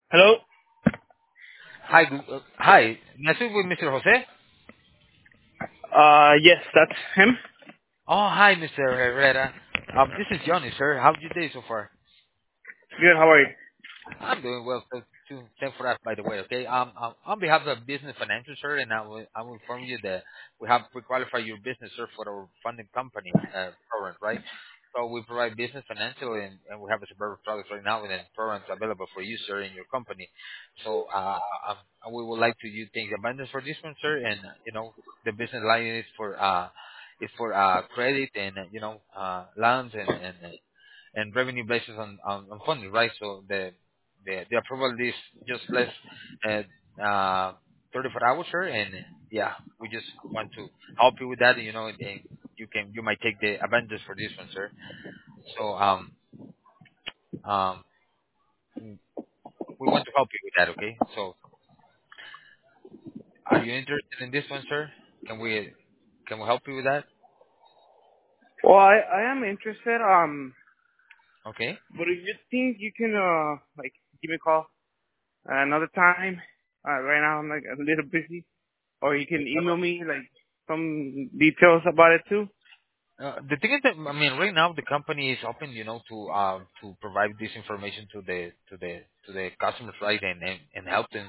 Hello? Hi, hi. May I speak with Mr. Jose? Yes, that's him. Oh, hi, Mr. Herrera. This is Johnny, sir. How's your day so far? Good, how are you? I'm doing well, sir, too. Thanks for that, by the way, okay? On behalf of Business Financial, sir, and I will inform you that we have pre-qualified your business, sir, for our funding company program, right? So we provide business financial, and we have a several products right now, and then programs available for you, sir, in your company. So we would like to you take advantage for this one, sir, and the business line is for credit and loans and revenue basis on funding, right? So the approval is just less uh, uh, 34 hours, sir, and yeah, we just want to help you with that, and you might take the advantage for this one, sir. So um, we want to help you with that, okay? So are you interested in this one, sir? Can we help you with that? Well, I am interested, Okay. but if you think you can, give me a call another time, right now I'm, like, a little busy, or you can email me, like, some details about it, too. The thing is that I mean, right now the company is open, to provide this information to the customers, right, and help them.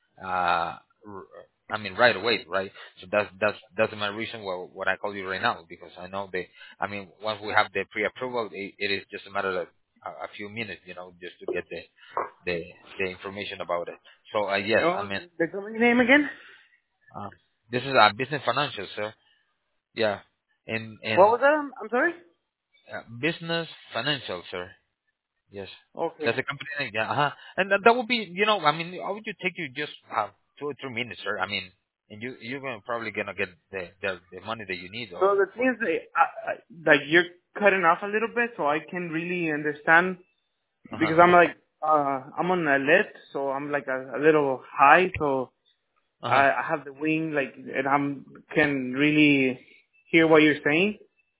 I mean, right away, right. So that's my reason what I call you right now, because I know I mean, once we have the pre-approval, it is just a matter of a few minutes, just to get the the information about it. So yes, I Oh, mean, the company name again? uh, this is a business financial, sir. Yeah, and What was that? I'm sorry? business financial, sir. Yes, Okay. that's a company name. Yeah, and that would be, I mean, how would you take you just 2 or 3 minutes, sir? I mean, and you're probably gonna get the money that you need, So or the thing is, like, you're cutting off a little bit, so I can really understand, uh huh, because I'm on a lit, so I'm, like, a little high, so uh huh, I have the wing, like, and can really hear what you're saying.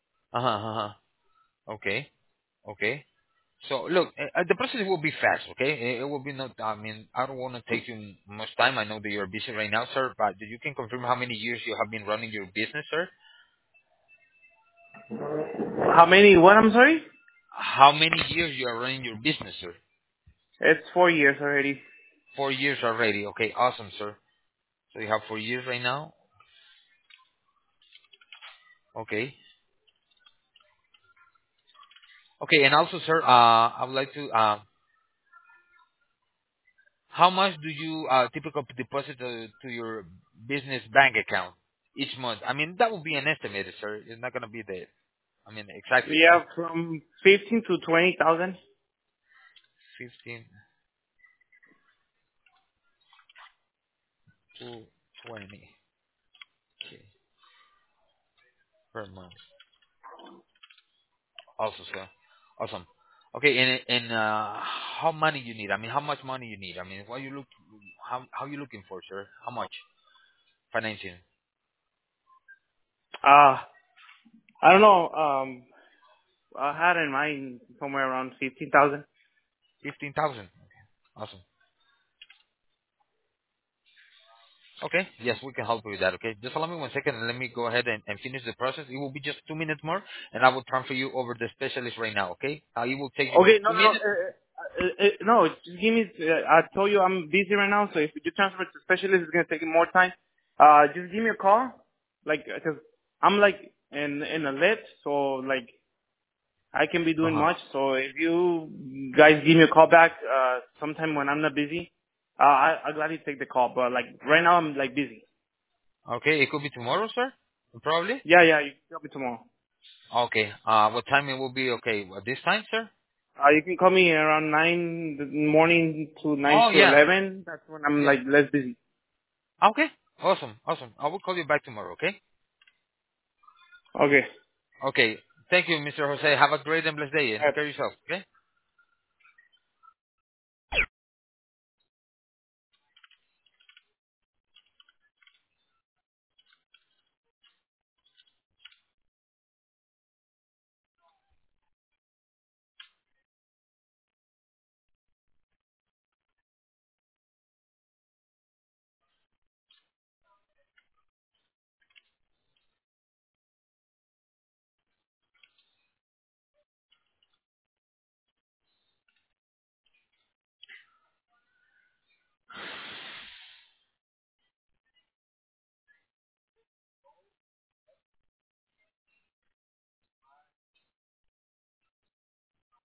Okay, okay. So look, the process will be fast, okay? It will be not. I mean, I don't want to take you much time. I know that you're busy right now, sir, but you can confirm how many years you have been running your business, sir? How many? What? I'm sorry. How many years you are running your business, sir? It's 4 years already. 4 years already. Okay, awesome, sir. So you have 4 years right now. Okay. Okay, and also, sir, I would like to, how much do you typically deposit to your business bank account each month? I mean, that would be an estimated, sir. It's not gonna be exact figure. Yeah, from 15 to 20,000. 15 to 20 k per month. Also, sir. Awesome. Okay, and how money you need? I mean, how much money you need? I mean, how you looking for, sir? How much financing? Uh, I don't know. I had in mind somewhere around 15,000. 15,000. Awesome. Okay. Yes, we can help you with that. Okay. Just allow me 1 second and let me go ahead and finish the process. It will be just 2 minutes more, and I will transfer you over the specialist right now. Okay. It will take you Okay, no, two no, minutes. no. Just give me. I told you I'm busy right now, so if you transfer to specialist, it's gonna take more time. Just give me a call, like, cause I'm like in a lit, so like I can be Uh doing huh. much. So if you guys give me a call back, sometime when I'm not busy, I'll gladly take the call. But like right now, I'm like busy. Okay. It could be tomorrow, sir. Probably. Yeah, yeah. You can call me tomorrow. Okay. What time it will be? Okay. This time, sir. You can call me around 9 in the morning to 9 Oh to yeah. 11. That's when I'm Yeah. like less busy. Okay. Awesome. Awesome. I will call you back tomorrow. Okay. Okay. Okay. Thank you, Mr. Jose. Have a great and blessed day, and take care of yourself. Okay.